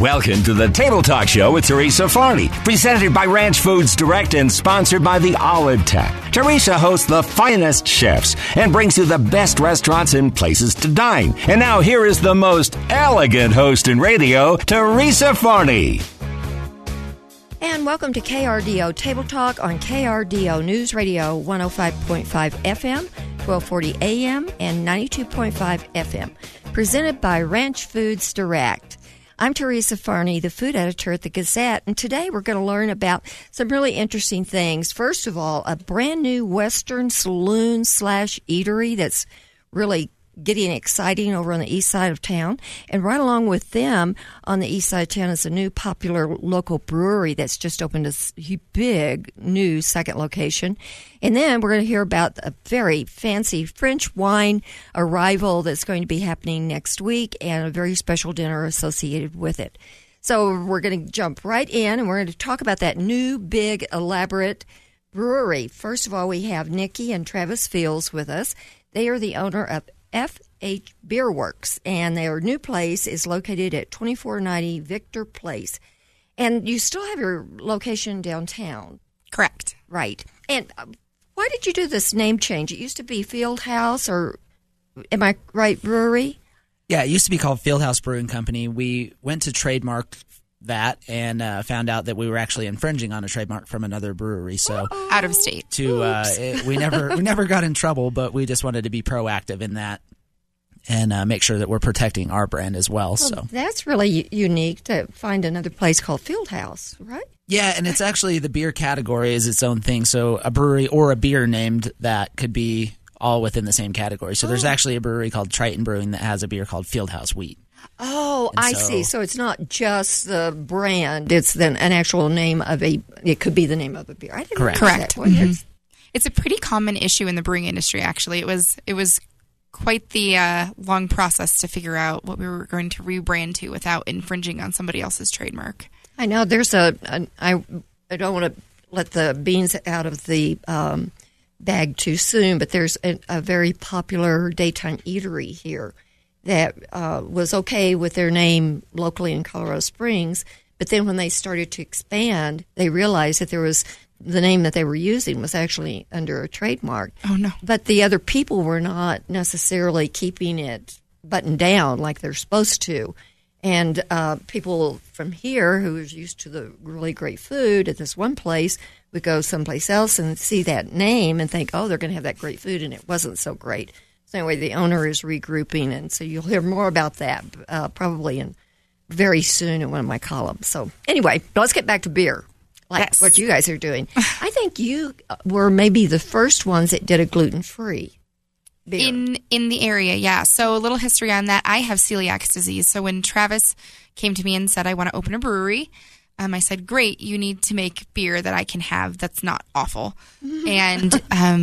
Welcome to the Table Talk Show with Teresa Farney, presented by Ranch Foods Direct and sponsored by the Olive Tech. Teresa hosts the finest chefs and brings you the best restaurants and places to dine. And now here is the most elegant host in radio, Teresa Farney. And welcome to KRDO Table Talk on KRDO News Radio 105.5 FM, 1240 AM, and 92.5 FM. Presented by Ranch Foods Direct. I'm Teresa Farney, the food editor at the Gazette, and today we're going to learn about some really interesting things. First of all, a brand new Western saloon/eatery that's really getting exciting over on the east side of town. And right along with them on the east side of town is a new popular local brewery that's just opened a big new second location. And then we're going to hear about a very fancy French wine arrival that's going to be happening next week and a very special dinner associated with it. So we're going to jump right in and we're going to talk about that new, big, elaborate brewery. First of all, we have Nikki and Travis Fields with us. They are the owner of F.H. Beer Works, and their new place is located at 2490 Victor Place. And you still have your location downtown. Correct. Right. And why did you do this name change? It used to be Field House, or am I right, brewery? Yeah, it used to be called Fieldhouse Brewing Company. We went to trademark that and found out that we were actually infringing on a trademark from another brewery. So out of state. We never got in trouble, but we just wanted to be proactive in that and make sure that we're protecting our brand as well. So that's really unique to find another place called Fieldhouse, right? Yeah, and it's actually the beer category is its own thing. So a brewery or a beer named that could be all within the same category. So there's actually a brewery called Triton Brewing that has a beer called Fieldhouse Wheat. Oh, I see. So it's not just the brand; it's then an actual name of it could be the name of a beer. I didn't Correct. Correct. Mm-hmm. It's a pretty common issue in the brewing industry. Actually, it was quite the long process to figure out what we were going to rebrand to without infringing on somebody else's trademark. I know there's I don't want to let the beans out of the bag too soon, but there's a very popular daytime eatery here that was okay with their name locally in Colorado Springs, but then when they started to expand, they realized that the name that they were using was actually under a trademark. Oh, no. But the other people were not necessarily keeping it buttoned down like they're supposed to. And people from here who was used to the really great food at this one place would go someplace else and see that name and think, oh, they're going to have that great food, and it wasn't so great. So anyway, the owner is regrouping, and so you'll hear more about that probably very soon in one of my columns. So anyway, let's get back to beer, like what you guys are doing. I think you were maybe the first ones that did a gluten-free beer. In the area, yeah. So a little history on that. I have celiac disease. So when Travis came to me and said, I want to open a brewery, I said, great, you need to make beer that I can have that's not awful. And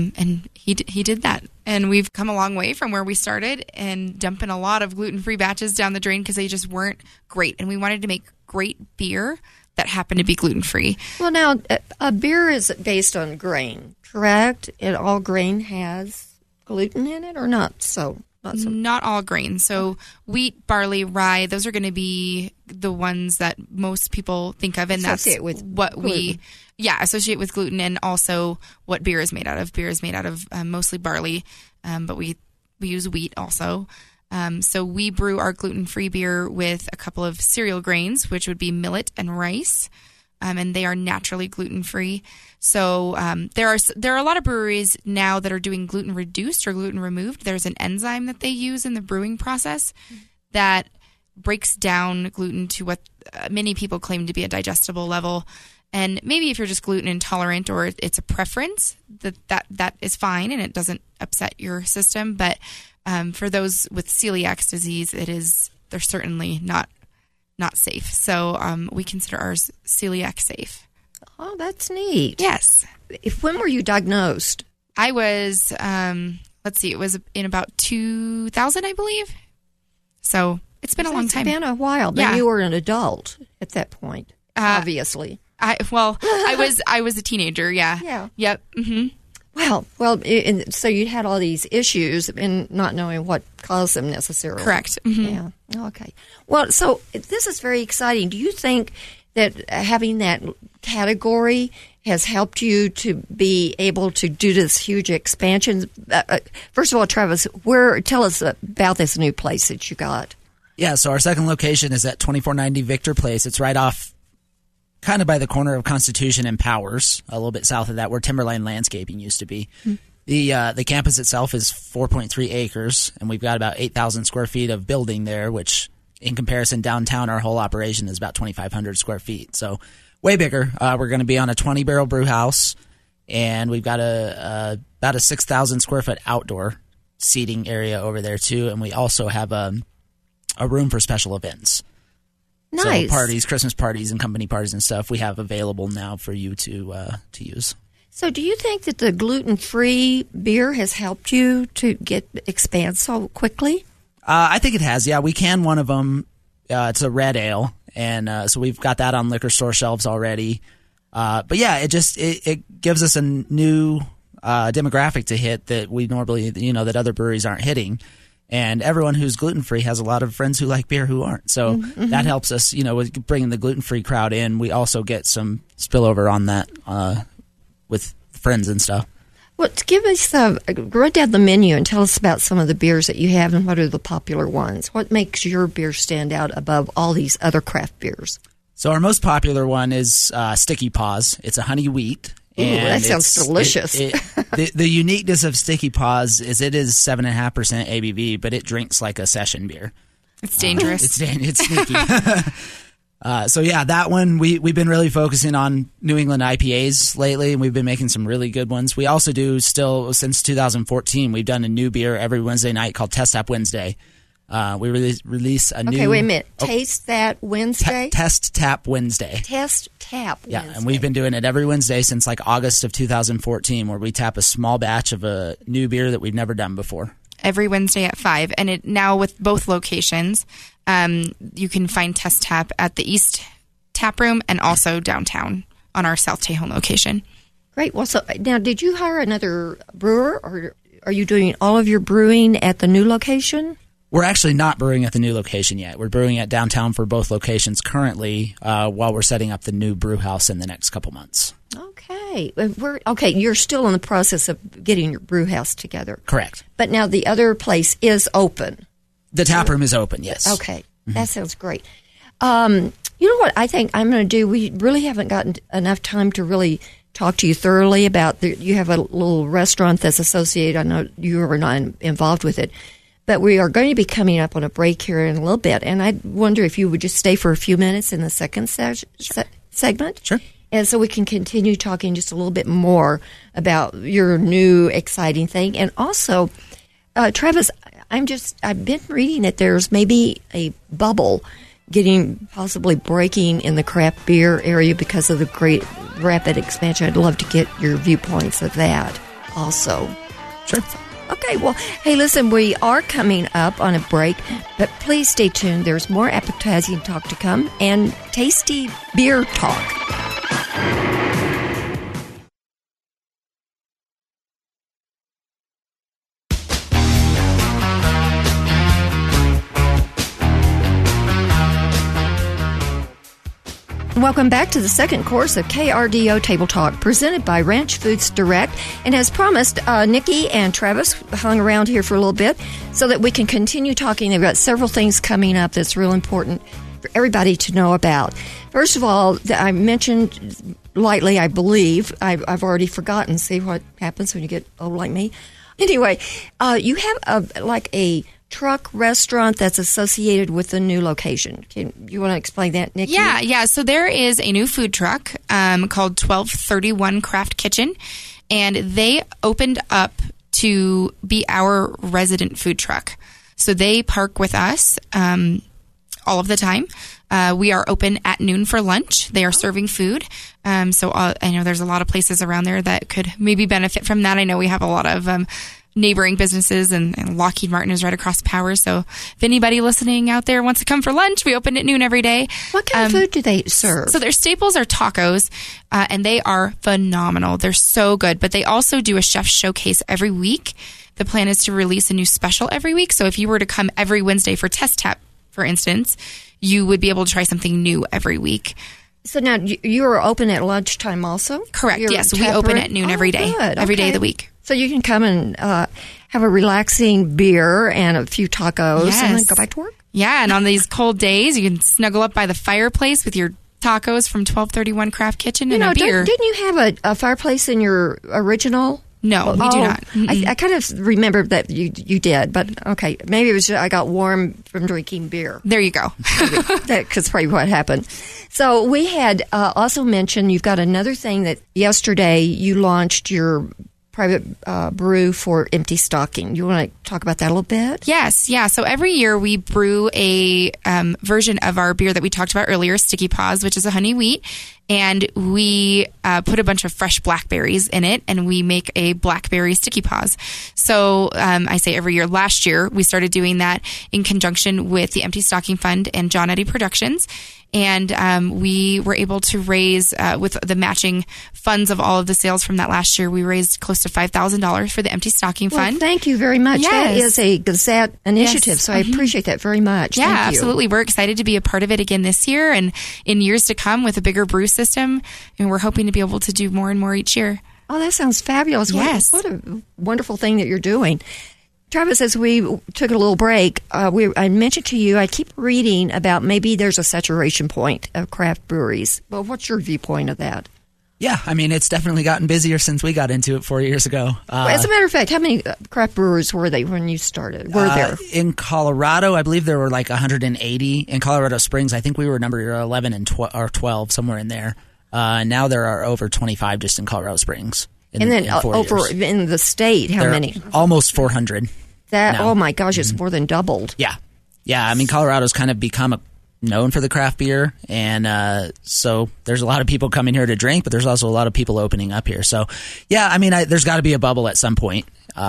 he did that. And we've come a long way from where we started and dumping a lot of gluten-free batches down the drain because they just weren't great. And we wanted to make great beer that happened to be gluten-free. Well, now, a beer is based on grain, correct? And all grain has gluten in it or not? Not all grains. So wheat, barley, rye, those are going to be the ones that most people think of, and that's with what gluten. we associate with gluten, and also what beer is made out of. Beer is made out of mostly barley, but we use wheat also. So we brew our gluten-free beer with a couple of cereal grains, which would be millet and rice. And they are naturally gluten-free. So there are a lot of breweries now that are doing gluten-reduced or gluten-removed. There's an enzyme that they use in the brewing process that breaks down gluten to what many people claim to be a digestible level. And maybe if you're just gluten intolerant or it's a preference, that is fine and it doesn't upset your system. But for those with celiac disease, they're certainly not safe. So we consider ours celiac safe. Oh, that's neat. Yes. When were you diagnosed? I was, it was in about 2000, I believe. So it's been a long time. It's been a while. But you were an adult at that point, obviously. I was a teenager, yeah. Yeah. Yep. Mm-hmm. Wow. Well, so you had all these issues and not knowing what caused them necessarily. Correct. Mm-hmm. Yeah. Okay. Well, so this is very exciting. Do you think that having that category has helped you to be able to do this huge expansion? First of all, Travis, tell us about this new place that you got. Yeah, so our second location is at 2490 Victor Place. It's right off kind of by the corner of Constitution and Powers, a little bit south of that, where Timberline Landscaping used to be. Mm-hmm. The campus itself is 4.3 acres, and we've got about 8,000 square feet of building there, which in comparison downtown, our whole operation is about 2,500 square feet. So way bigger. We're going to be on a 20-barrel brew house, and we've got about a 6,000 square foot outdoor seating area over there too, and we also have a room for special events. Nice. So parties, Christmas parties, and company parties and stuff we have available now for you to use. So do you think that the gluten-free beer has helped you to expand so quickly? I think it has, yeah. We can one of them. It's a red ale, and so we've got that on liquor store shelves already. But yeah, it gives us a new demographic to hit that we normally, that other breweries aren't hitting. And everyone who's gluten-free has a lot of friends who like beer who aren't. So that helps us, with bringing the gluten-free crowd in. We also get some spillover on that with friends and stuff. Well, give us run down the menu and tell us about some of the beers that you have and what are the popular ones. What makes your beer stand out above all these other craft beers? So our most popular one is Sticky Paws. It's a honey wheat. Ooh, that sounds delicious. The uniqueness of Sticky Paws is it is 7.5% ABV, but it drinks like a session beer. It's dangerous. It's sneaky. So yeah, that one we've been really focusing on New England IPAs lately, and we've been making some really good ones. We also do since 2014. We've done a new beer every Wednesday night called Test Tap Wednesday. We release a new. Okay, wait a minute. Taste That Wednesday. Test Tap Wednesday. Test Tap Wednesday. Yeah, and we've been doing it every Wednesday since like August of 2014, where we tap a small batch of a new beer that we've never done before. Every Wednesday at 5, and now with both locations, you can find Test Tap at the East Tap Room and also downtown on our South Tejon location. Great. Well, so now, did you hire another brewer, or are you doing all of your brewing at the new location? We're actually not brewing at the new location yet. We're brewing at downtown for both locations currently while we're setting up the new brew house in the next couple months. Okay. You're still in the process of getting your brew house together. Correct. But now the other place is open. The tap room is open, yes. Okay. Mm-hmm. That sounds great. You know what I think I'm going to do? We really haven't gotten enough time to really talk to you thoroughly about you have a little restaurant that's associated. I know you are not involved with it. But we are going to be coming up on a break here in a little bit, and I wonder if you would just stay for a few minutes in the second segment. Sure. And so we can continue talking just a little bit more about your new exciting thing. And also, Travis, I've been reading that there's maybe a bubble possibly breaking in the craft beer area because of the great rapid expansion. I'd love to get your viewpoints of that also. Sure. Okay, well, hey, listen, we are coming up on a break, but please stay tuned. There's more appetizing talk to come and tasty beer talk. Welcome back to the second course of KRDO Table Talk, presented by Ranch Foods Direct. And as promised, Nikki and Travis hung around here for a little bit so that we can continue talking about several things coming up that's real important for everybody to know about. First of all, I mentioned lightly, I believe, I've already forgotten. See what happens when you get old like me. Anyway, you have a truck restaurant that's associated with the new location. You want to explain that, Nikki? Yeah. So there is a new food truck called 1231 Craft Kitchen, and they opened up to be our resident food truck. So they park with us all of the time. We are open at noon for lunch. They are serving food. So I know there's a lot of places around there that could maybe benefit from that. I know we have a lot of neighboring businesses, and Lockheed Martin is right across power. So if anybody listening out there wants to come for lunch, we open at noon every day. What kind of food do they serve? So their staples are tacos, and they are phenomenal. They're so good, but they also do a chef showcase every week. The plan is to release a new special every week. So if you were to come every Wednesday for Test Tap, for instance, you would be able to try something new every week. So now you are open at lunchtime also? Correct. Yes, we open at noon every day, every day of the week. So you can come and have a relaxing beer and a few tacos and then go back to work? Yeah, and on these cold days, you can snuggle up by the fireplace with your tacos from 1231 Craft Kitchen and a beer. Didn't you have a fireplace in your original? No, we do not. I kind of remember that you did, but okay. Maybe it was I got warm from drinking beer. There you go. That's probably what happened. So we had also mentioned you've got another thing that yesterday you launched your private brew for Empty Stocking. You want to talk about that a little bit? Yes, yeah. So every year we brew a version of our beer that we talked about earlier, Sticky Paws, which is a honey wheat. And we put a bunch of fresh blackberries in it, and we make a blackberry Sticky Paws. So I say every year. Last year, we started doing that in conjunction with the Empty Stocking Fund and John Eddy Productions. And we were able to raise, with the matching funds of all of the sales from that last year, we raised close to $5,000 for the Empty Stocking Fund. Well, thank you very much. Yes. That is a Gazette initiative, so I appreciate that very much. Yeah, thank you. Absolutely. We're excited to be a part of it again this year and in years to come with a bigger brew system. And we're hoping to be able to do more and more each year. Oh, that sounds fabulous. Yes. What a wonderful thing that you're doing. Travis, as we took a little break, I mentioned to you, I keep reading about maybe there's a saturation point of craft breweries. Well, what's your viewpoint of that? Yeah, I mean, it's definitely gotten busier since we got into it 4 years ago. As a matter of fact, how many craft brewers were they when you started? Were there? In Colorado, I believe there were like 180. In Colorado Springs, I think we were number 11 and or 12, somewhere in there. Now there are over 25 just in Colorado Springs. And then over in the state, how many? Almost 400. Oh my gosh, it's more than doubled. Yeah. I mean, Colorado's kind of become known for the craft beer, and so there's a lot of people coming here to drink, but there's also a lot of people opening up here. So, yeah, I mean, there's got to be a bubble at some point.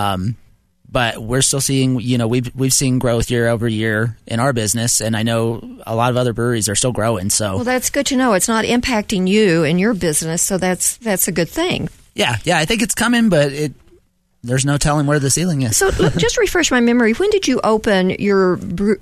But we're still seeing, we've seen growth year over year in our business, and I know a lot of other breweries are still growing. So, well, that's good to know. It's not impacting you and your business, so that's a good thing. Yeah, I think it's coming, but there's no telling where the ceiling is. So just refresh my memory. When did you open your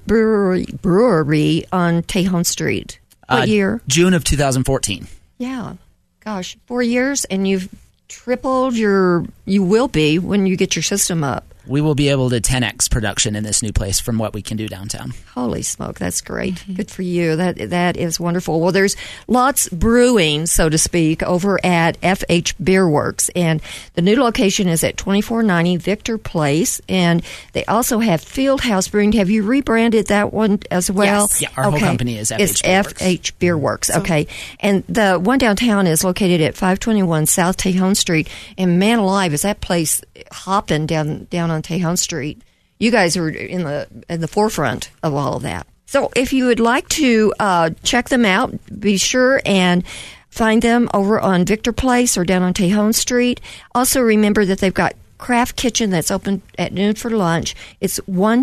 brewery on Tejon Street? What year? June of 2014. Yeah. Gosh, 4 years, and you've tripled you will be when you get your system up. We will be able to 10x production in this new place from what we can do downtown. Holy smoke, that's great. Mm-hmm. Good for you. That is wonderful. Well, there's lots brewing, so to speak, over at FH Beer Works. And the new location is at 2490 Victor Place. And they also have Fieldhouse Brewing. Have you rebranded that one as well? Yes. Yeah, our whole company is FH Beer Works. It's FH Beer Works. Okay. And the one downtown is located at 521 South Tejon Street. And man alive, is that place hopping down on Tejon Street. You guys are in the forefront of all of that. So if you would like to check them out, be sure and find them over on Victor Place or down on Tejon Street. Also remember that they've got Craft Kitchen that's open at noon for lunch. It's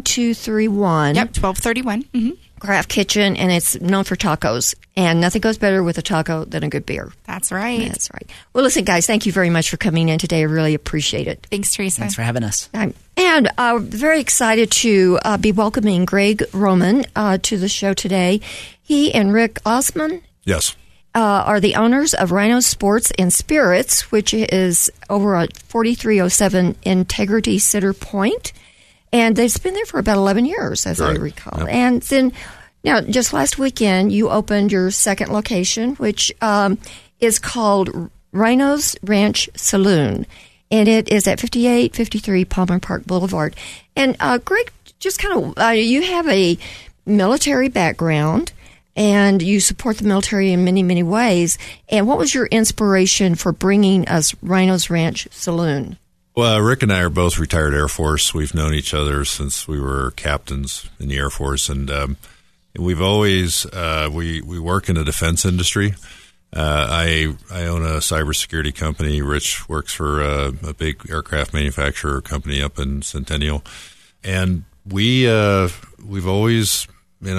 1231. Yep, 1231. Mm-hmm. Craft Kitchen, and it's known for tacos. And nothing goes better with a taco than a good beer. That's right. That's right. Well, listen, guys, thank you very much for coming in today. I really appreciate it. Thanks, Teresa. Thanks for having us. And I'm very excited to be welcoming Greg Roman to the show today. He and Rick Osman. Yes. Are the owners of Rhino Sports and Spirits, which is over at 4307 Integrity Center Point. And they've been there for about 11 years, as I recall. Yep. And then, now, just last weekend, you opened your second location, which is called Rhino's Ranch Saloon. And it is at 5853 Palmer Park Boulevard. And, Greg, just kind of, you have a military background, and you support the military in many, many ways. And what was your inspiration for bringing us Rhino's Ranch Saloon? Well, Rick and I are both retired Air Force. We've known each other since we were captains in the Air Force, and we've always we work in the defense industry, I own a cybersecurity company. Rich works for a big aircraft manufacturer company up in Centennial, and we've always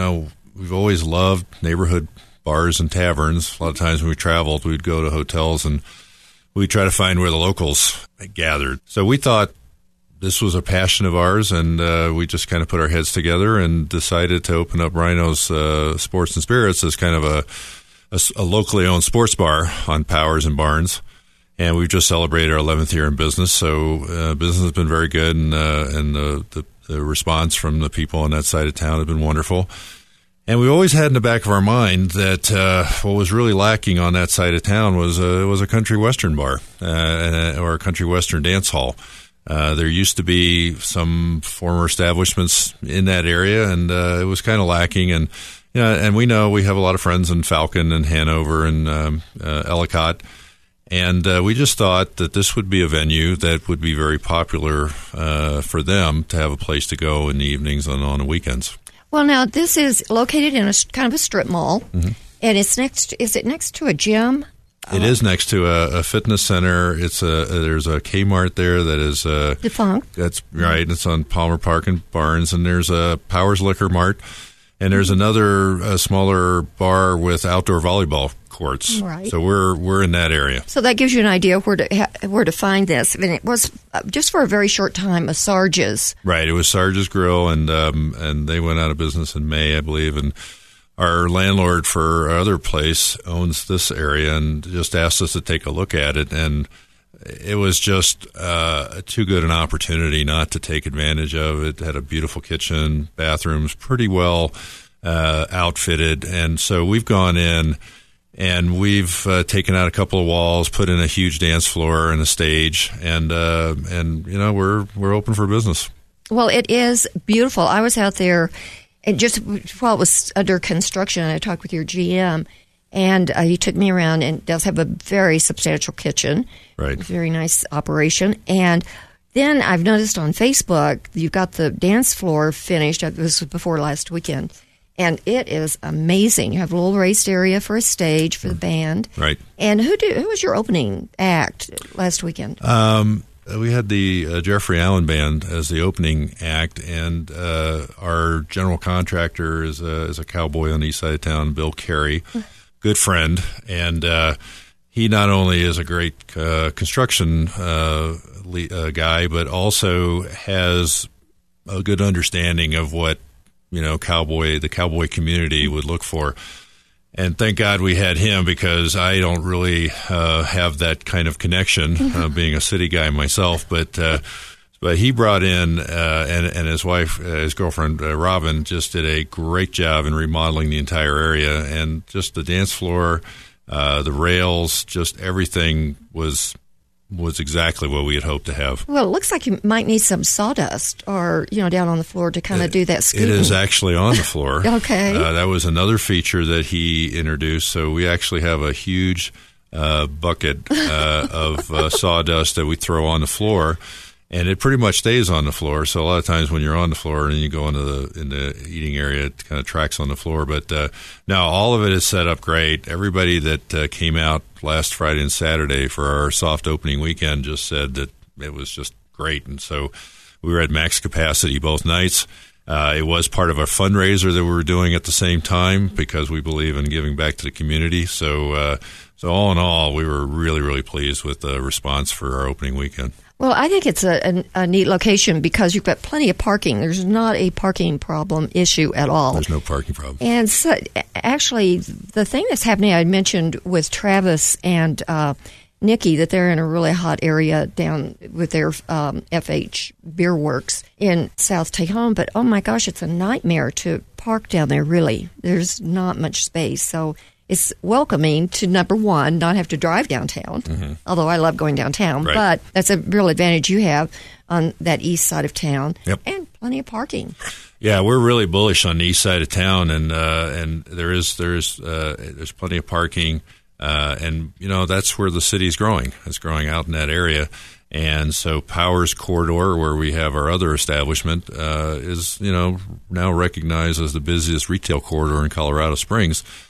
loved neighborhood bars and taverns. A lot of times when we traveled, we'd go to hotels and we'd try to find where the locals gathered. So we thought this was a passion of ours, and we just kind of put our heads together and decided to open up Rhino's Sports and Spirits as kind of a locally owned sports bar on Powers and Barnes. And we've just celebrated our 11th year in business, so business has been very good, and the response from the people on that side of town has been wonderful. And we always had in the back of our mind that what was really lacking on that side of town was a country western bar or a country western dance hall. There used to be some former establishments in that area, and it was kind of lacking. And and we know we have a lot of friends in Falcon and Hanover and Ellicott, and we just thought that this would be a venue that would be very popular for them to have a place to go in the evenings and on the weekends. Well, now this is located in a kind of a strip mall, and it's next. Is it next to a gym? It is next to a fitness center. There's a Kmart there that is defunct. That's right. It's on Palmer Park and Barnes, and there's a Powers Liquor Mart, and there's another smaller bar with outdoor volleyball courts. Right. So we're in that area. So that gives you an idea where to find this. And it was just for a very short time a Sarge's. Right. It was Sarge's Grill, and they went out of business in May, I believe, and our landlord for our other place owns this area and just asked us to take a look at it, and it was just too good an opportunity not to take advantage of. It had a beautiful kitchen, bathrooms, pretty well outfitted, and so we've gone in and we've taken out a couple of walls, put in a huge dance floor and a stage, and we're open for business. Well, it is beautiful. I was out there. And just while it was under construction, I talked with your GM, and he took me around, and does have a very substantial kitchen. Right. Very nice operation. And then I've noticed on Facebook, you've got the dance floor finished. This was before last weekend. And it is amazing. You have a little raised area for a stage for the band. Right. And who was your opening act last weekend? We had the Jeffrey Allen Band as the opening act, and our general contractor is a cowboy on the east side of town, Bill Carey, good friend, and he not only is a great construction guy, but also has a good understanding of what the cowboy community would look for. And thank God we had him, because I don't really have that kind of connection, being a city guy myself. But he brought in, and his wife, his girlfriend, Robin, just did a great job in remodeling the entire area. And just the dance floor, the rails, just everything was exactly what we had hoped to have. Well, it looks like you might need some sawdust or, down on the floor to kind of do that scooting. It is actually on the floor. Okay. That was another feature that he introduced. So we actually have a huge bucket of sawdust that we throw on the floor, and it pretty much stays on the floor. So a lot of times when you're on the floor and you go into the eating area, it kind of tracks on the floor. But now all of it is set up great. Everybody that came out last Friday and Saturday for our soft opening weekend just said that it was just great. And so we were at max capacity both nights. It was part of a fundraiser that we were doing at the same time, because we believe in giving back to the community. So all in all, we were really, really pleased with the response for our opening weekend. Well, I think it's a neat location because you've got plenty of parking. There's not a parking issue at all. There's no parking problem. And so, actually, the thing that's happening, I mentioned with Travis and Nikki, that they're in a really hot area down with their FH Beer Works in South Tejon. But, oh, my gosh, it's a nightmare to park down there, really. There's not much space. So it's welcoming to, number one, not have to drive downtown, although I love going downtown. Right. But that's a real advantage you have on that east side of town. Yep. And plenty of parking. Yeah, we're really bullish on the east side of town, and there's plenty of parking, and that's where the city's growing. It's growing out in that area. And so Powers Corridor, where we have our other establishment, is now recognized as the busiest retail corridor in Colorado Springs.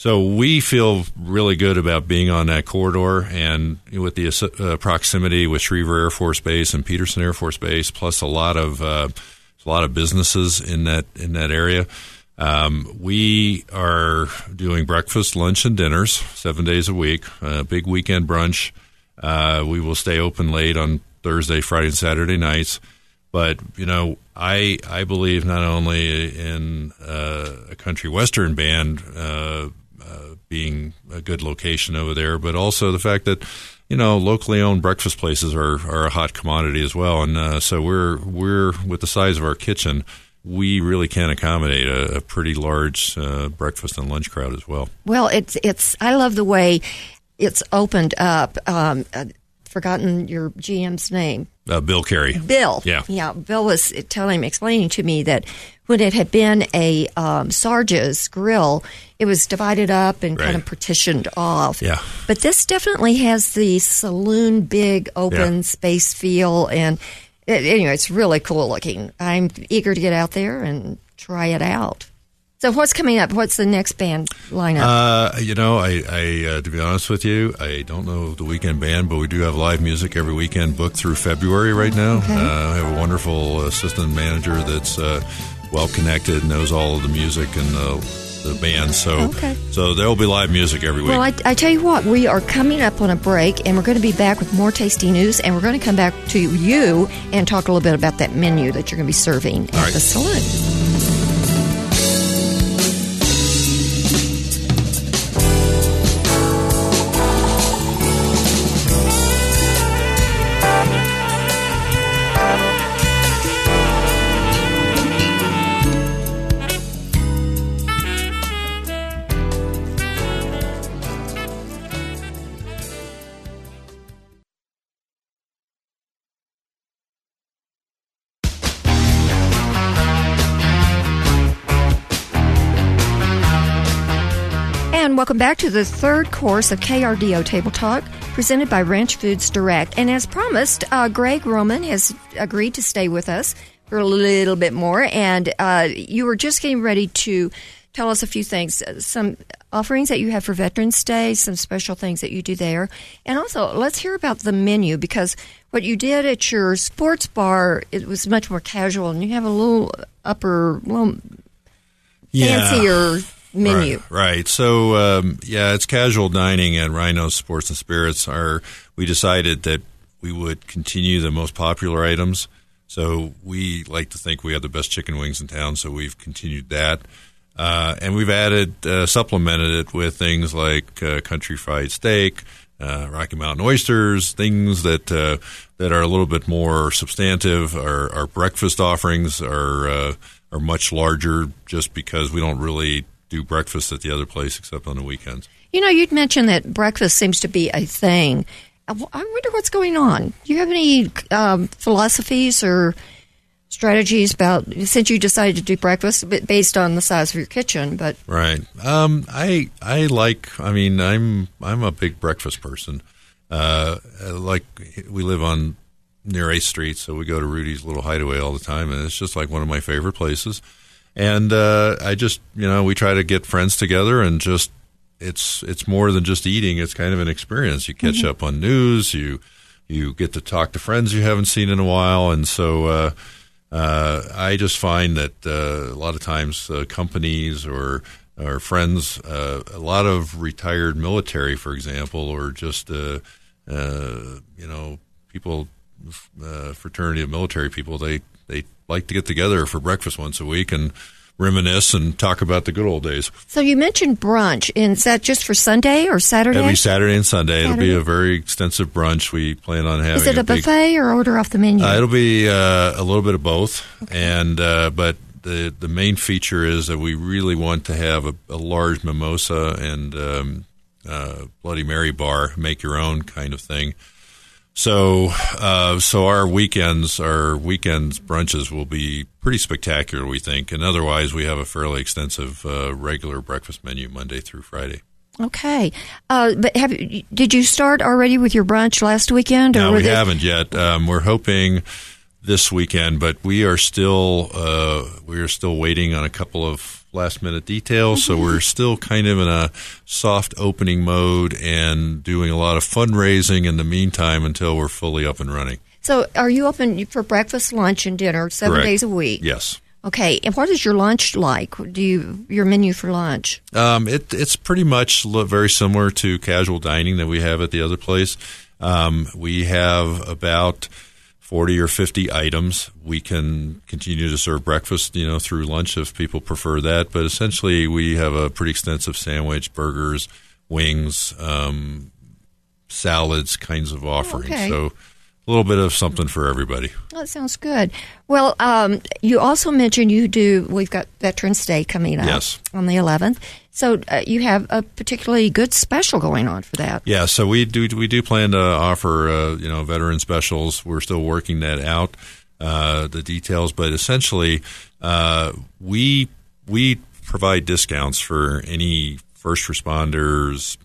So we feel really good about being on that corridor, and with the proximity with Schriever Air Force Base and Peterson Air Force Base, plus a lot of businesses in that area. We are doing breakfast, lunch, and dinners 7 days a week. Big weekend brunch. We will stay open late on Thursday, Friday, and Saturday nights. But, I believe not only in a country western band being a good location over there, but also the fact that, locally owned breakfast places are a hot commodity as well. And so we're with the size of our kitchen, we really can accommodate a pretty large breakfast and lunch crowd as well. Well, it's I love the way it's opened up. Forgotten your GM's name. Bill Carey. Bill. Yeah. Bill was explaining to me that when it had been a Sarge's grill, it was divided up and kind of partitioned off. Yeah. But this definitely has the saloon, big open space feel, and anyway, it's really cool looking. I'm eager to get out there and try it out. So what's coming up? What's the next band lineup? I to be honest with you, I don't know the weekend band, but we do have live music every weekend booked through February right now. Okay. I have a wonderful assistant manager that's well-connected, knows all of the music and the band. So there will be live music every week. Well, I tell you what, we are coming up on a break, and we're going to be back with more tasty news, and we're going to come back to you and talk a little bit about that menu that you're going to be serving at the saloon. And welcome back to the third course of KRDO Table Talk, presented by Ranch Foods Direct. And as promised, Greg Roman has agreed to stay with us for a little bit more. And you were just getting ready to tell us a few things, some offerings that you have for Veterans Day, some special things that you do there. And also, let's hear about the menu, because what you did at your sports bar, it was much more casual, and you have a little fancier menu. Right. So, it's casual dining at Rhino's Sports and Spirits. We decided that we would continue the most popular items. So we like to think we have the best chicken wings in town, so we've continued that. And we've supplemented it with things like country fried steak, Rocky Mountain oysters, things that are a little bit more substantive. Our breakfast offerings are much larger, just because we don't really do breakfast at the other place except on the weekends. You'd mentioned that breakfast seems to be a thing. I wonder what's going on. Do you have any philosophies or strategies about, since you decided to do breakfast based on the size of your kitchen? But right, I'm a big breakfast person. Like, we live near 8th Street, so we go to Rudy's Little Hideaway all the time, and it's just like one of my favorite places. And I just, we try to get friends together, and just it's more than just eating. It's kind of an experience. You catch up on news. You get to talk to friends you haven't seen in a while, and so I just find that a lot of times companies or friends, a lot of retired military, for example, or just people, fraternity of military people, they like to get together for breakfast once a week and reminisce and talk about the good old days. So you mentioned brunch, and is that just for Sunday or Saturday? It'll be Saturday and Sunday. It'll be a very extensive brunch. We plan on having. Is it a buffet or order off the menu? It'll be a little bit of both, and but the main feature is that we really want to have a large mimosa and Bloody Mary bar, make your own kind of thing. So our weekends brunches will be pretty spectacular, we think. And otherwise, we have a fairly extensive regular breakfast menu Monday through Friday. Okay. But did you start already with your brunch last weekend? Or no, we haven't yet. We're hoping this weekend, but we are still waiting on a couple of last-minute details. So we're still kind of in a soft opening mode and doing a lot of fundraising in the meantime until we're fully up and running. So are you open for breakfast, lunch, and dinner 7 Correct. days a week? Yes. Okay, and what is your lunch like? Your menu for lunch? It's pretty much very similar to casual dining that we have at the other place. We have about 40 or 50 items. We can continue to serve breakfast, through lunch if people prefer that. But essentially, we have a pretty extensive sandwich, burgers, wings, salads kinds of offerings. Okay. So a little bit of something for everybody. That sounds good. Well, you also mentioned we've got Veterans Day coming up on the 11th. So you have a particularly good special going on for that. Yeah, so we do plan to offer, veteran specials. We're still working that out, the details. But essentially, we provide discounts for any first responders,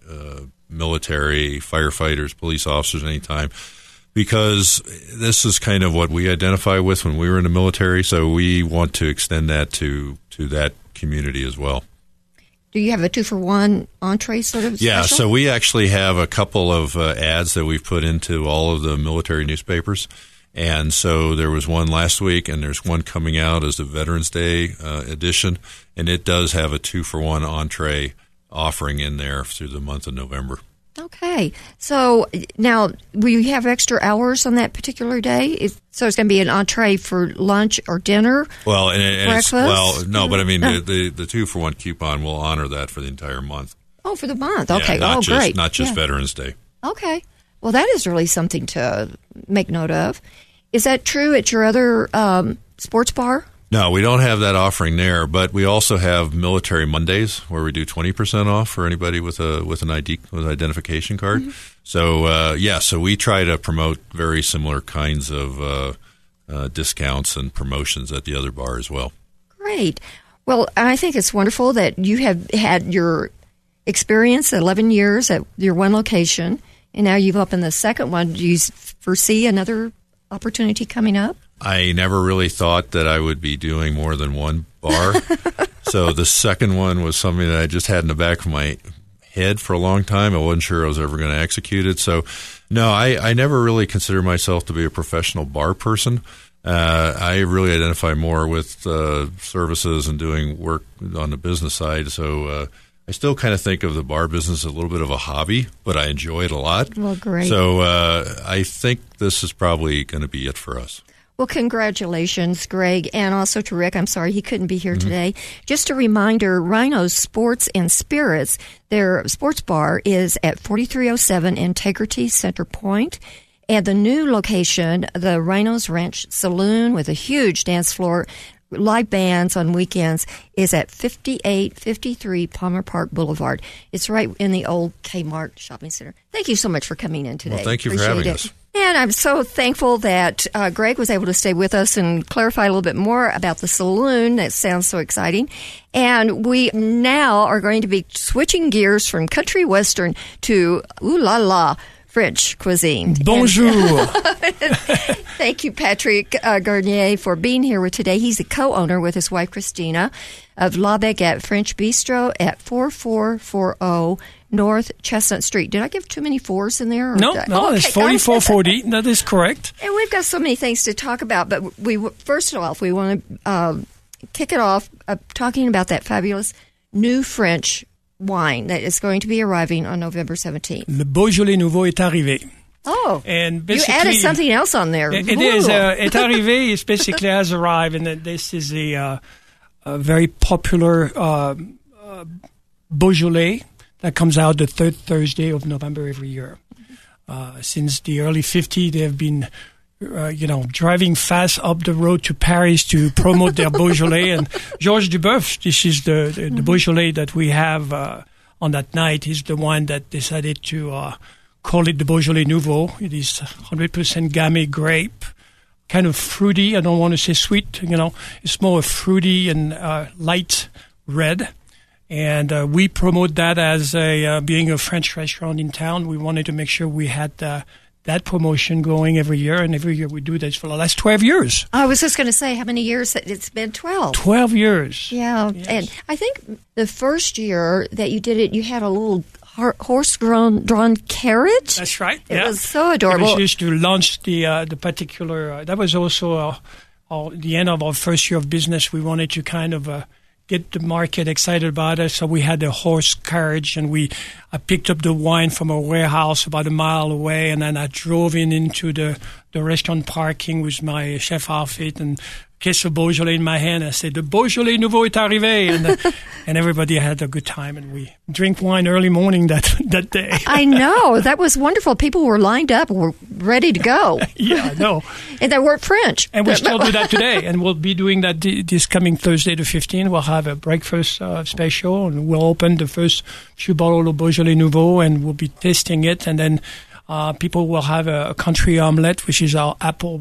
military, firefighters, police officers, anytime. Because this is kind of what we identify with when we were in the military, so we want to extend that to that community as well. Do you have a 2-for-1 entree sort of special? Yeah, so we actually have a couple of ads that we've put into all of the military newspapers. And so there was one last week, and there's one coming out as the Veterans Day edition, and it does have a 2-for-1 entree offering in there through the month of November. Okay. So now, will you have extra hours on that particular day? So it's going to be an entree for lunch or dinner? Well, and breakfast? no, but I mean, the 2-for-1 coupon will honor that for the entire month. Oh, for the month. Okay. Yeah, great. Not just Veterans Day. Okay. Well, that is really something to make note of. Is that true at your other sports bar? No, we don't have that offering there, but we also have Military Mondays where we do 20% off for anybody with an identification card. Mm-hmm. So so we try to promote very similar kinds of discounts and promotions at the other bar as well. Great. Well, I think it's wonderful that you have had your experience 11 years at your one location, and now you've opened the second one. Do you foresee another opportunity coming up? I never really thought that I would be doing more than one bar. So the second one was something that I just had in the back of my head for a long time. I wasn't sure I was ever going to execute it. So, no, I never really considered myself to be a professional bar person. I really identify more with services and doing work on the business side. So I still kind of think of the bar business as a little bit of a hobby, but I enjoy it a lot. Well, great. So I think this is probably going to be it for us. Well, congratulations, Greg, and also to Rick. I'm sorry he couldn't be here today. Just a reminder, Rhino's Sports and Spirits, their sports bar is at 4307 Integrity Center Point. And the new location, the Rhino's Ranch Saloon with a huge dance floor, live bands on weekends, is at 5853 Palmer Park Boulevard. It's right in the old Kmart shopping center. Thank you so much for coming in today. Well, thank you for having us. And I'm so thankful that Greg was able to stay with us and clarify a little bit more about the saloon. That sounds so exciting. And we now are going to be switching gears from country western to ooh la la French cuisine. Bonjour. Thank you, Patrick Garnier, for being here today. He's the co-owner with his wife, Christina, of La Baguette French Bistro at 4440 North Chestnut Street. Did I give too many fours in there? No, it's 4440. That is correct. And we've got so many things to talk about, but first off, we want to kick it off talking about that fabulous new French wine that is going to be arriving on November 17th. Le Beaujolais Nouveau est arrivé. Oh, and you added something else on there. It is. Est arrivé is basically has arrived, and this is a very popular Beaujolais that comes out the third Thursday of November every year. Since the early 50s, they have been, driving fast up the road to Paris to promote their Beaujolais. And Georges Duboeuf, this is the Beaujolais that we have on that night, is the one that decided to call it the Beaujolais Nouveau. It is 100% Gamay grape, kind of fruity. I don't want to say sweet, It's more fruity and light red. And we promote that as being a French restaurant in town. We wanted to make sure we had that that promotion going every year, and every year we do this for the last 12 years. I was just going to say, how many years? It's been 12. 12 years. Yeah, Yes. and I think the first year that you did it, you had a little horse-drawn carriage. That's right. It was so adorable. It was used to launch the particular. That was also the end of our first year of business. We wanted to kind of get the market excited about us, so we had a horse carriage, and I picked up the wine from a warehouse about a mile away, and then I drove into the restaurant parking with my chef outfit and case of Beaujolais in my hand. I said, "The Beaujolais Nouveau est arrivé," and everybody had a good time, and we drink wine early morning that day. I know. That was wonderful. People were lined up, were ready to go. Yeah, I know. And they weren't French. And we still do that today, and we'll be doing that this coming Thursday the 15th. We'll have a breakfast special, and we'll open the first few bottles of Beaujolais Nouveau, and we'll be tasting it, and then people will have a country omelette, which is our apple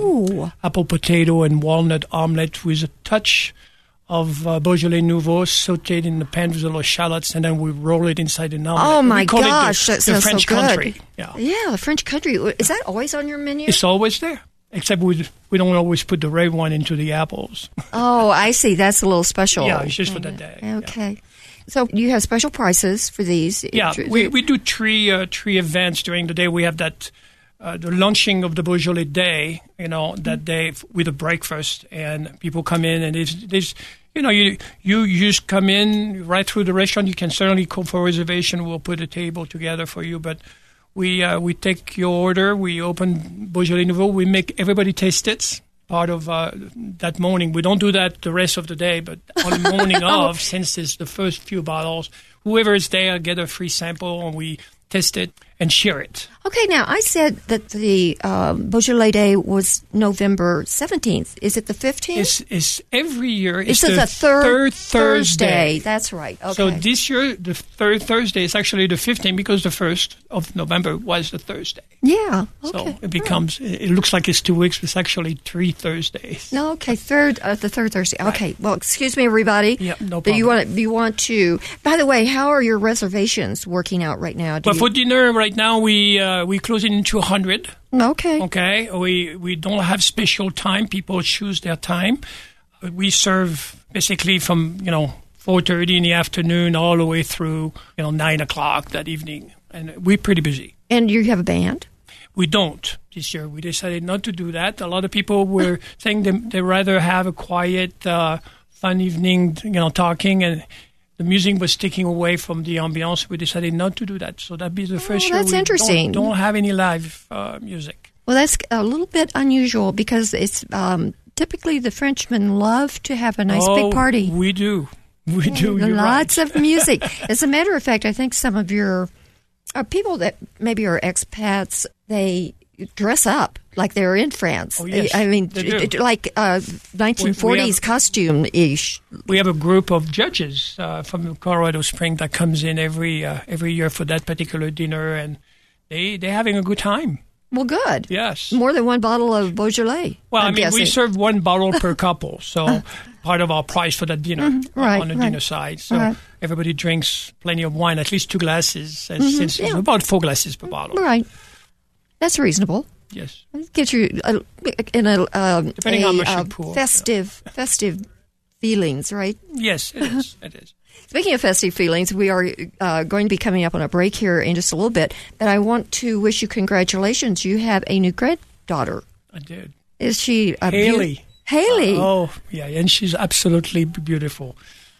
potato and walnut omelette with a touch of Beaujolais Nouveau sautéed in the pan with a little shallots, and then we roll it inside an omelette. Oh, my we call gosh. it That the sounds French so good. country. Yeah, the French country. Is that always on your menu? It's always there, except we don't always put the red wine into the apples. Oh, I see. That's a little special. Yeah, it's just for that day. Okay. Yeah. So you have special prices for these? Yeah, we do three events during the day. We have that the launching of the Beaujolais Day, that day with a breakfast, and people come in, and there's you just come in right through the restaurant. You can certainly call for a reservation. We'll put a table together for you, but we take your order. We open Beaujolais Nouveau. We make everybody taste it. Part of that morning. We don't do that the rest of the day, but on the morning of, since it's the first few bottles, whoever is there get a free sample, and we test it and share it. Okay, now I said that the Beaujolais Day was November 17th. Is it the 15th? It's every year. It's the third Thursday. That's right. Okay. So this year, the third Thursday is actually the 15th because the 1st of November was the Thursday. Yeah. Okay. So it becomes, it looks like it's 2 weeks, but it's actually 3 Thursdays. No, okay, the third Thursday. Okay, well, excuse me, everybody. Yeah, no problem. You want to? By the way, how are your reservations working out right now? For dinner right now, we close it in 200. Okay. Okay. We don't have special time. People choose their time. We serve basically from 4:30 in the afternoon all the way through 9 o'clock that evening, and we're pretty busy. And you have a band? We don't this year. We decided not to do that. A lot of people were saying they rather have a quiet, fun evening, talking, and the music was taking away from the ambiance. We decided not to do that. So that'd be the first year that's interesting. Don't have any live music. Well, that's a little bit unusual because it's typically the Frenchmen love to have a nice big party. We do. We do. You're Lots right. of music. As a matter of fact, I think some of your people that maybe are expats, they dress up like they're in France. Oh, yes, I mean, they do. like 1940s costume-ish. We have a group of judges from Colorado Springs that comes in every year for that particular dinner, and they're having a good time. Well, good. Yes. More than one bottle of Beaujolais. Well, I'm we guessing. serve one bottle per couple, so part of our price for that dinner on the dinner side. So everybody drinks plenty of wine, at least 2 glasses, since it's about 4 glasses per bottle. Right. That's reasonable. Yes. Get you in Depending how much you pour. festive feelings, right? Yes, it is. It is. Speaking of festive feelings, we are going to be coming up on a break here in just a little bit, but I want to wish you congratulations. You have a new granddaughter. I did. Is she Haley? Haley. Oh, yeah, and she's absolutely beautiful.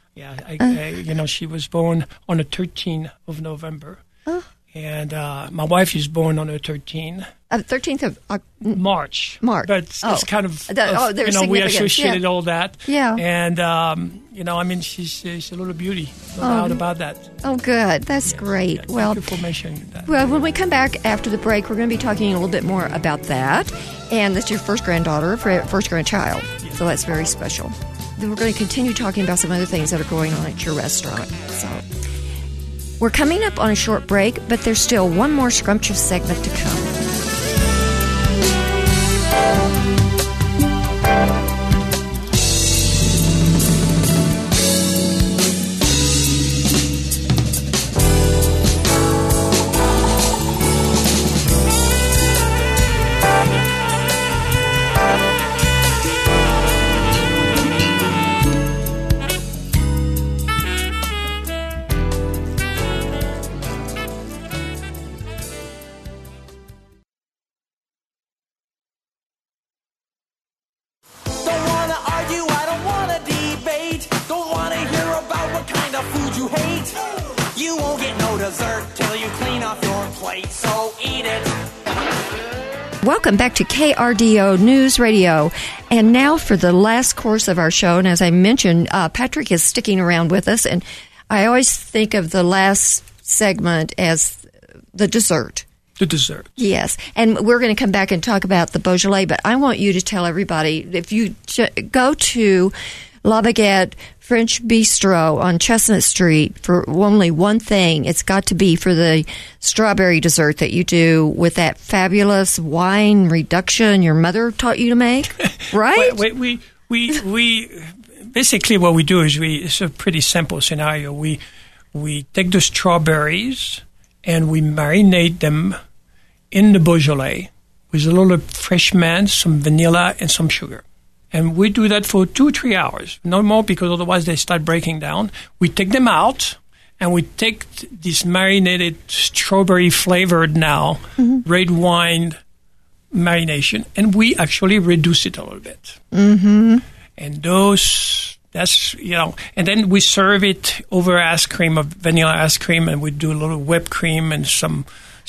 Yeah, she was born on the 13th of November. And my wife is born on the 13th. 13th of March. March. But it's kind of, there's we significance, associated all that. Yeah. And, she's a little beauty. No doubt about that. Oh, good. That's great. Yes, Well, thank you for mentioning that. Well, when we come back after the break, we're going to be talking a little bit more about that. And that's your first granddaughter, first grandchild. Yes. So that's very special. Then we're going to continue talking about some other things that are going on at your restaurant. So we're coming up on a short break, but there's still one more scrumptious segment to come. dessert till you clean off your plate, so eat it. Welcome back to KRDO News Radio. And now for the last course of our show. And as I mentioned, Patrick is sticking around with us. And I always think of the last segment as the dessert. The dessert. Yes. And we're going to come back and talk about the Beaujolais. But I want you to tell everybody, if you go to La Baguette French Bistro on Chestnut Street for only one thing, it's got to be for the strawberry dessert that you do with that fabulous wine reduction your mother taught you to make, right? we basically what we do is it's a pretty simple scenario. We take the strawberries and we marinate them in the Beaujolais with a little fresh mint, some vanilla, and some sugar. And we do that for 2-3 hours, no more, because otherwise they start breaking down. We take them out, and we take this marinated strawberry-flavored now red wine marination, and we actually reduce it a little bit. Mm-hmm. And that's, and then we serve it over ice cream, of vanilla ice cream, and we do a little whipped cream and some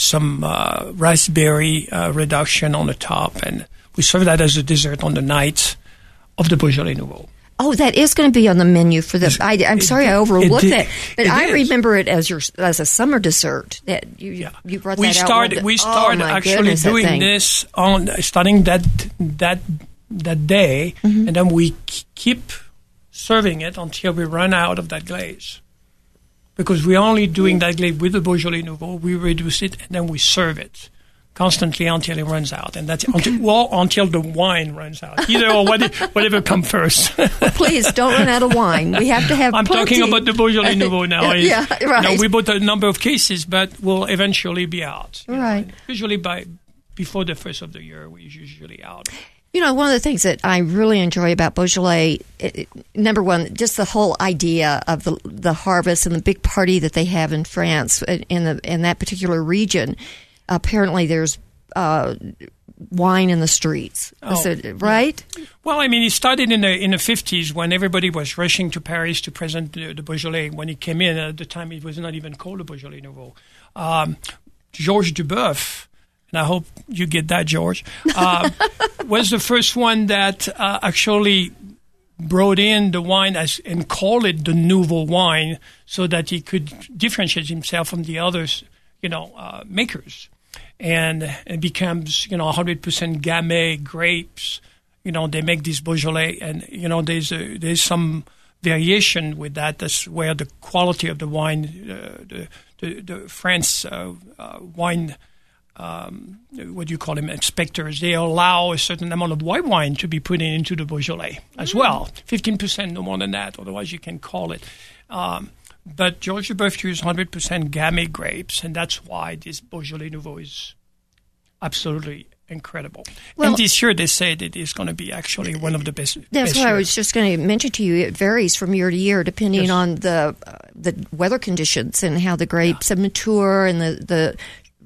raspberry reduction on the top, and we serve that as a dessert on the night of the Beaujolais Nouveau. Oh, that is going to be on the menu for this. I'm sorry I overlooked that, but I remember it as a summer dessert. That you brought that out. We started actually doing this starting that day, and then we keep serving it until we run out of that glaze. Because we're only doing that glaze with the Beaujolais Nouveau, we reduce it and then we serve it constantly until it runs out, and that's until the wine runs out. Either or whatever comes first. Please don't run out of wine. We have to have. I'm plenty. talking about the Beaujolais Nouveau now. Yeah, right. We bought a number of cases, but we'll eventually be out. Right. Usually before the first of the year, we're usually out. One of the things that I really enjoy about Beaujolais, number one, just the whole idea of the harvest and the big party that they have in France in that particular region. Apparently, there's wine in the streets. Is it right? Yeah. Well, it started in the 50s when everybody was rushing to Paris to present the Beaujolais. When it came in, at the time it was not even called the Beaujolais Nouveau. Georges Duboeuf, and I hope you get that, George, was the first one that actually brought in the wine and called it the Nouveau wine so that he could differentiate himself from the others, makers. And it becomes, 100% Gamay grapes. They make this Beaujolais, and there's some variation with that. That's where the quality of the wine, the France wine, what do you call them, inspectors, they allow a certain amount of white wine to be put into the Beaujolais as well. 15%, no more than that. Otherwise, you can call it. But Georges Duboeuf used 100% Gamay grapes, and that's why this Beaujolais Nouveau is absolutely incredible. Well, and this year they said it is going to be actually one of the best. That's what I was just going to mention to you. It varies from year to year depending on the weather conditions and how the grapes mature and the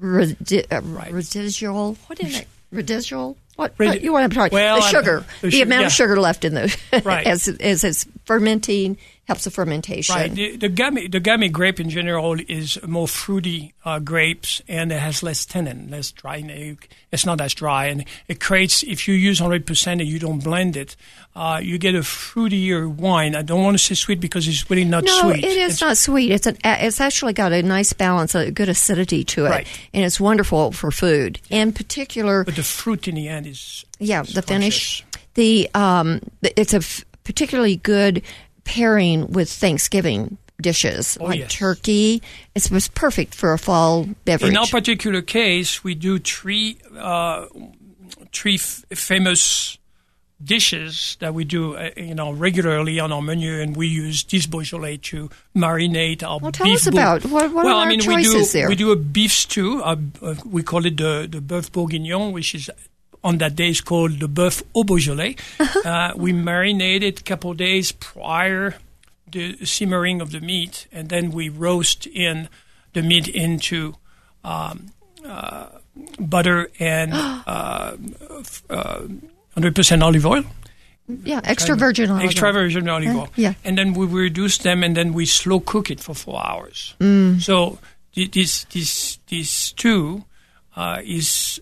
residual. What is it? Residual. What you want to talk? Well, the sugar, the amount of sugar left in the as it's fermenting helps the fermentation. Right. The Gamay grape in general is more fruity grapes, and it has less tannin, less dry. It's not as dry, and it creates. If you use 100% and you don't blend it, you get a fruitier wine. I don't want to say sweet because it's really not sweet. No, it's not sweet. It's actually got a nice balance, a good acidity to it, and it's wonderful for food. In particular, but the fruit in the end is the finish. It's a particularly good pairing with Thanksgiving dishes turkey. It was perfect for a fall beverage. In our particular case, we do three famous dishes that we do regularly on our menu, and we use this Beaujolais to marinate our beef. Tell us about what are our choices there. We do a beef stew. We call it the Bœuf Bourguignon, which is on that day is called the Bœuf au Beaujolais. We marinate it a couple of days prior to the simmering of the meat, and then we roast in the meat into butter and 100% olive oil. Yeah, extra virgin olive oil. Extra virgin olive oil. Yeah. And then we reduce them, and then we slow cook it for 4 hours. So this stew is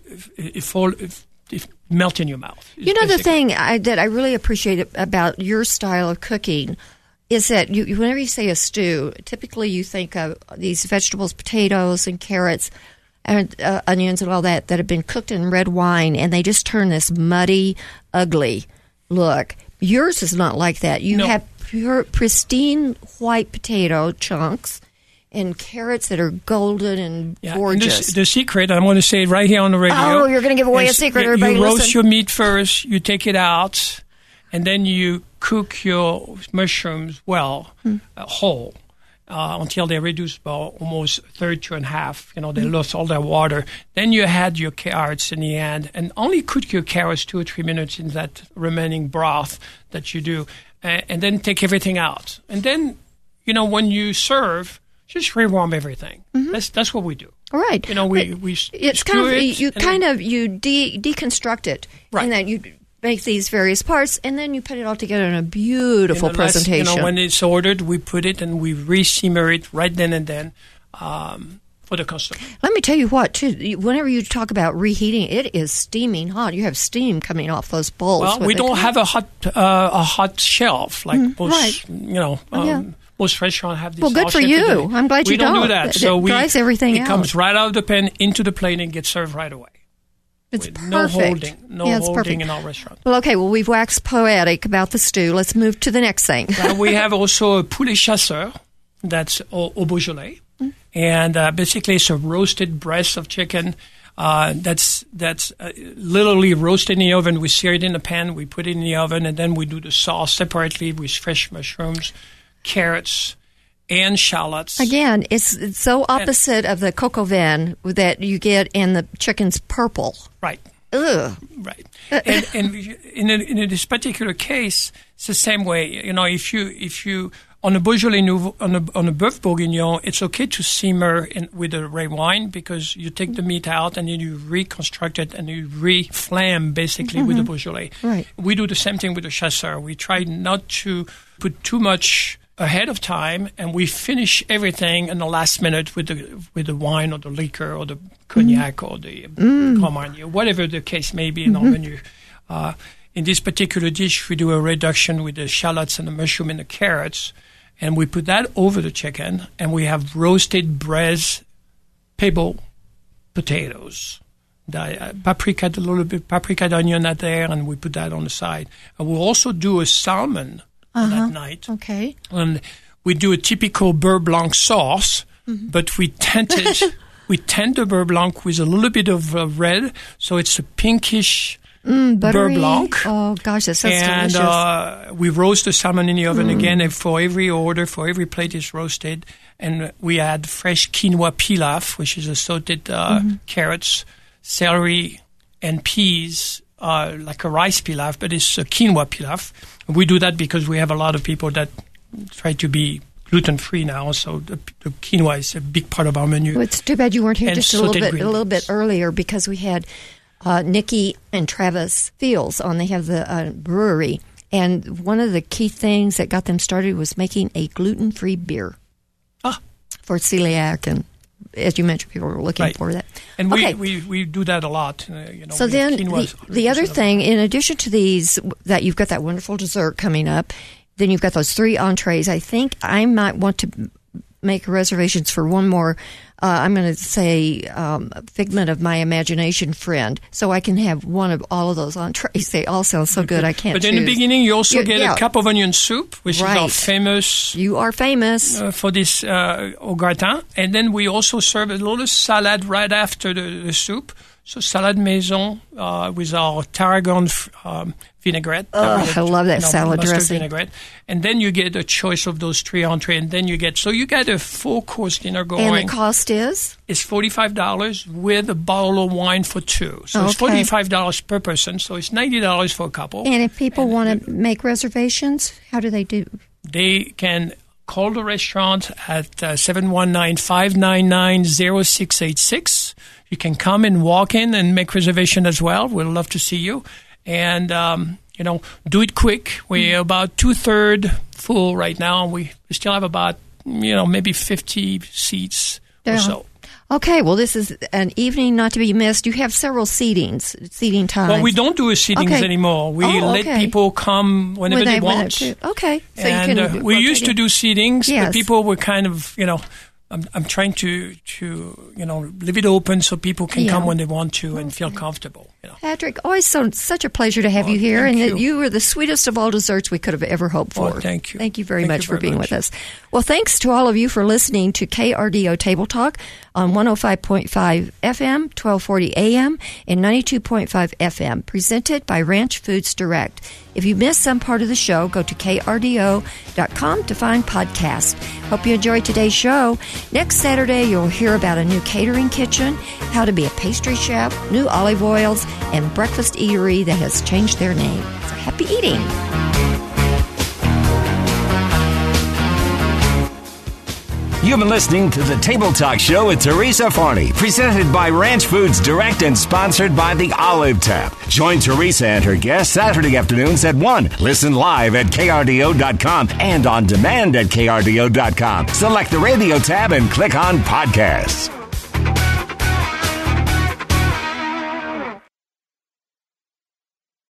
melt in your mouth. You know, the thing that I really appreciate about your style of cooking is that whenever you say a stew, typically you think of these vegetables, potatoes and carrots and onions and all that have been cooked in red wine, and they just turn this muddy, ugly look. Yours is not like that. You have pure, pristine white potato chunks and carrots that are golden and gorgeous. And the secret, I'm going to say it right here on the radio. Oh, you're going to give away a secret, everybody. You roast listen. your meat first, you take it out, and then you cook your mushrooms whole until they reduce about almost a third to a half. You know, they lost all their water. Then you add your carrots in the end, and only cook your carrots 2 or 3 minutes in that remaining broth that you do, and then take everything out. And then, you know, when you serve, just rewarm everything. That's what we do. All right. You know, we it's kind of you deconstruct it, right. And then you make these various parts, and then you put it all together in a beautiful presentation. You know, when it's ordered, we put it and we re-simmer it right then and then for the customer. Let me tell you what, too. Whenever you talk about reheating, it is steaming hot. You have steam coming off those bowls. Well, we don't have a hot shelf like most, you know. Most restaurants have this. Well, good for you. Today. I'm glad you don't. We don't do that. So it dries everything out. It comes right out of the pan into the plate and gets served right away. It's perfect. No holding in our restaurant. Well, okay. Well, we've waxed poetic about the stew. Let's move to the next thing. We have also a poulet chasseur. That's au Beaujolais. And basically it's a roasted breast of chicken. That's literally roasted in the oven. We sear it in the pan. We put it in the oven, and then we do the sauce separately with fresh mushrooms, carrots, and shallots. Again, it's so opposite of the coq au vin that you get in the chicken's purple. Right. Ugh. Right. And in this particular case, it's the same way. You know, if you on a Beaujolais Nouveau, on a Boeuf Bourguignon, it's okay to simmer with the red wine because you take the meat out and then you reconstruct it and you re-flam basically with the Beaujolais. Right. We do the same thing with the chasseur. We try not to put too much ahead of time, and we finish everything in the last minute with the wine or the liquor or the cognac or the Grand Marnier, whatever the case may be in our menu. In this particular dish, we do a reduction with the shallots and the mushroom and the carrots, and we put that over the chicken, and we have roasted braised pebble potatoes. Paprika, a little bit paprika onion out there, and we put that on the side. And we'll also do a salmon that night. Okay. And we do a typical beurre blanc sauce, but we tend the beurre blanc with a little bit of red, so it's a pinkish beurre blanc. Oh gosh, that sounds delicious. And we roast the salmon in the oven again, and for every order, for every plate is roasted, and we add fresh quinoa pilaf, which is assorted carrots, celery, and peas. Like a rice pilaf, but it's a quinoa pilaf. We do that because we have a lot of people that try to be gluten-free now, so the quinoa is a big part of our menu. Well, it's too bad you weren't here just a little bit earlier because we had Nikki and Travis Fields on. They have the brewery, and one of the key things that got them started was making a gluten-free beer for celiac, and as you mentioned, people were looking for that. And we do that a lot. You know, so then the other thing, in addition to these, that you've got that wonderful dessert coming up, then you've got those 3 entrees. I think I might want to make reservations for one more, I'm going to say, figment of my imagination friend, so I can have one of all of those entrees. They all sound so good, I can't choose. But in the beginning, you also get a cup of onion soup, which is our famous... You are famous. For this au gratin. And then we also serve a little salad right after the soup. So salad maison with our tarragon vinaigrette. I love that salad dressing. Vinaigrette. And then you get a choice of those 3 entrees, and then you get a 4-course dinner going. And the cost is? It's $45 with a bottle of wine for 2. So it's $45 per person, so it's $90 for a couple. And if people want to make reservations, how do they do? They can call the restaurant at 719-599-0686. You can come and walk in and make reservation as well. We'd love to see you. And, do it quick. We're about 2/3 full right now. We still have about, maybe 50 seats or so. Okay, well, this is an evening not to be missed. You have several seating times. Well, we don't do a seatings anymore. We let people come whenever they want. Okay. So and you can we used to do seatings, yes. but people were kind of, I'm trying to leave it open so people can come when they want to and feel comfortable. Patrick, always such a pleasure to have you here, and that you were the sweetest of all desserts we could have ever hoped for. Oh, thank you. Thank you very much for being with us. Well, thanks to all of you for listening to KRDO Table Talk on 105.5 FM, 1240 AM, and 92.5 FM, presented by Ranch Foods Direct. If you missed some part of the show, go to krdo.com to find podcasts. Hope you enjoyed today's show. Next Saturday, you'll hear about a new catering kitchen, how to be a pastry chef, new olive oils, and breakfast eatery that has changed their name. So happy eating. You've been listening to the Table Talk Show with Teresa Farney, presented by Ranch Foods Direct and sponsored by the Olive Tap. Join Teresa and her guests Saturday afternoons at 1. Listen live at krdo.com and on demand at krdo.com. Select the radio tab and click on podcasts.